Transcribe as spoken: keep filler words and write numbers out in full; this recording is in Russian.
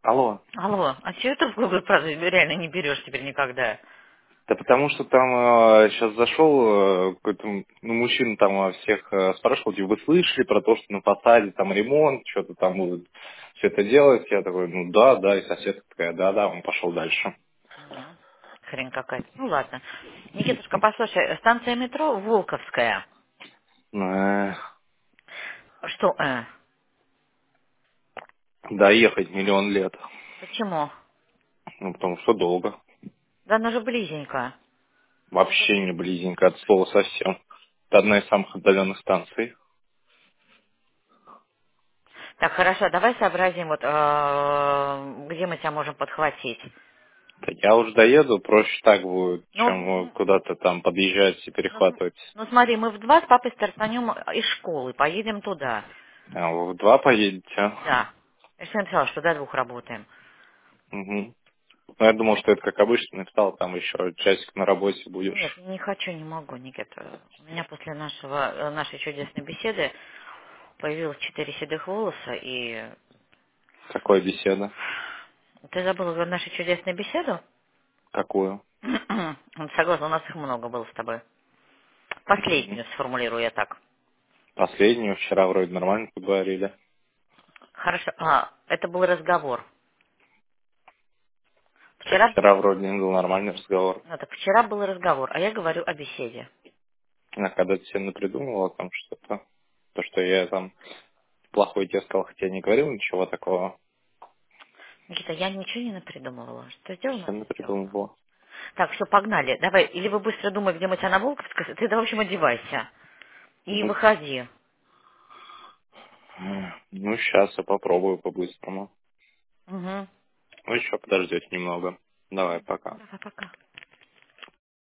Алло. Алло, а чего ты в Google правда реально не берешь теперь никогда? Да потому что там сейчас зашел э, какой-то ну, мужчина там э, всех э, спрашивал, типа, вы слышали про то, что на фасаде там ремонт, что-то там будут все это делать? Я такой, ну да, да, и соседка такая, да, да, он пошел дальше. Мгм. Хрень какая-то. Ну ладно. Никитушка, послушай, станция метро Волковская. Э, Что, э? Доехать миллион лет. Почему? Ну, потому что долго. Да она же близенько. Даже... Вообще не близенько от слова совсем. Это одна из самых отдаленных станций. Так, хорошо, давай сообразим, вот, э, где мы тебя можем подхватить. Да я уже доеду, проще так будет, Ну, чем э, м, куда-то там подъезжать и ну, см- перехватывать. ну, смотри, мы в два с папой стартанем из школы, поедем туда. А вы в два поедете? Да. Я же тебе написала, что до двух работаем. Угу. Ну, я думал, что это как обычно, написал, там еще часик на работе Нет, будешь. не хочу, не могу, Никита. У меня после нашего, э, нашей чудесной беседы появилось четыре седых волоса, и Какая беседа? ты забыла за нашу чудесную беседу? Какую? Согласна, у нас их много было с тобой. Мгм. Последнюю сформулирую я так. Последнюю, вчера вроде нормально поговорили. Хорошо. А, это был разговор. Так Вчера, вчера вроде не был нормальный разговор. ну, так вчера был разговор, а я говорю о беседе. А когда ты себе напридумывала там что-то, то, что я там плохой тебе сказал, хотя я не говорил ничего такого, Никита, я ничего не напридумывала. Что сделано, все то сделано. напридумывала. Так, все, погнали. Давай, или вы быстро думай, где мы тебя на Волковской. Ты, да, в общем, одевайся. И Ну, выходи. ну, сейчас я попробую по-быстрому. Угу. Ну, еще подождете немного. Давай, пока. Давай, пока.